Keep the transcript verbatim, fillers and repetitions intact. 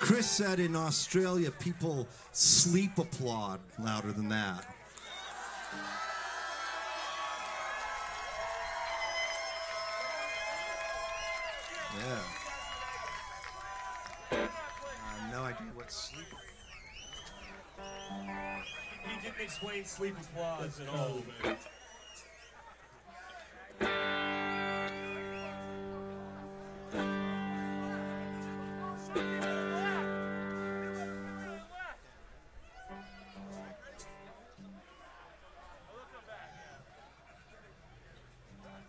Chris said in Australia, people sleep applaud louder than that. Yeah. I have no idea what sleep. He didn't explain sleep applause at all, man.